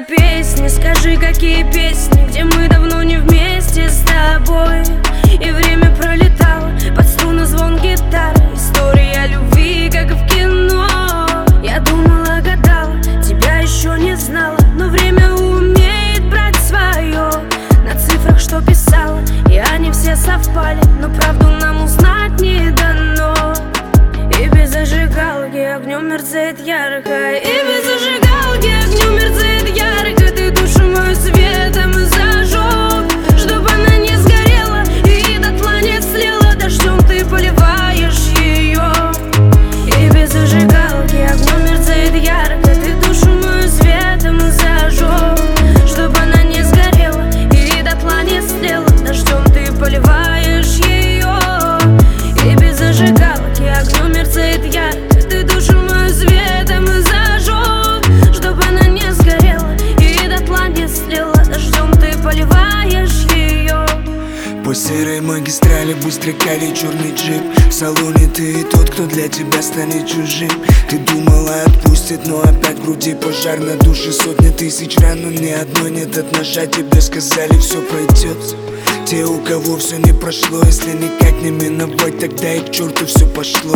песни, скажи, какие песни, где мы давно не вместе с тобой. И время пролетало под струны звон гитары. История любви, как в кино. Я думала, гадала, тебя еще не знала, но время умеет брать свое. На цифрах, что писала, и они все совпали, но правду нам узнать не дано. И без зажигалки огнем мерцает ярко. И без зажигалки огнем мерцает ярко. Ты душу мою светом зажег, чтоб она не сгорела и дотла не слила. Дождем ты поливаешь ее. И без зажигалки огнем мерцает ярко. Ты душу мою светом зажег, чтоб она не сгорела и дотла не слила. Дождем ты поливаешь ее. И без зажигалки огнем мерцает ярко. Ты душу мою светом зажег, чтоб она не сгорела и дотла не слила. Дождем ты поливаешь ее. По серой магистрали быстро катит черный джип. В салоне ты и тот, кто для тебя станет чужим. Ты думала отпустит, но опять в груди пожар. На душе сотни тысяч ран, но ни одной нет от ножа. Тебе сказали, все пройдет. Те, у кого все не прошло, если никак не миновать, тогда и к черту все пошло.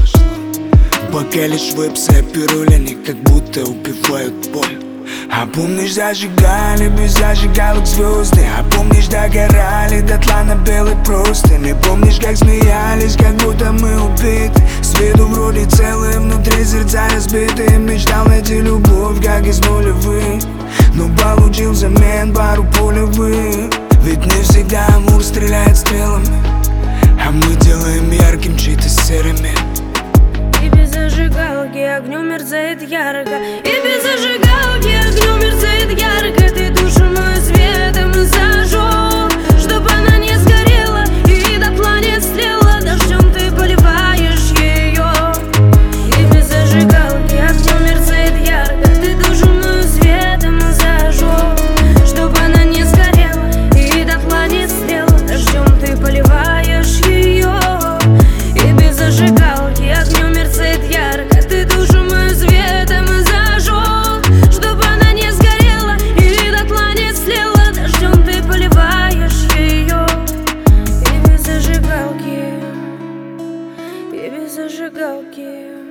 Пока лишь вепсы, а пирули, они как будто убивают боль. А помнишь, зажигали без зажигалок звезды? А помнишь, догорали дотла на белой простыне? Помнишь, как смеялись, как будто мы убиты? С виду вроде целые, внутри сердца разбитые. Мечтал найти любовь, как из нулевых, но получил взамен пару пулевых. Ведь не всегда амур стреляет стрелами, а мы делаем ярким чьи-то серыми. И без зажигалки огнем мерцает ярко. И без зажигалки огнем мерцает ярко. Ты душу мою светом зажег, чтоб она не сгорела и дотла не слила. Дождем ты поливаешь ее. И без зажигалки огнем мерцает ярко. Ты душу мою светом зажег, чтоб она не сгорела и дотла не слила. Дождем ты поливаешь ее. И без зажигалки огнем мерцает ярко. Ты душу мою светом зажег, чтоб она не сгорела и дотла не слила. Дождем ты поливаешь ее. И без зажигалки, и без зажигалки.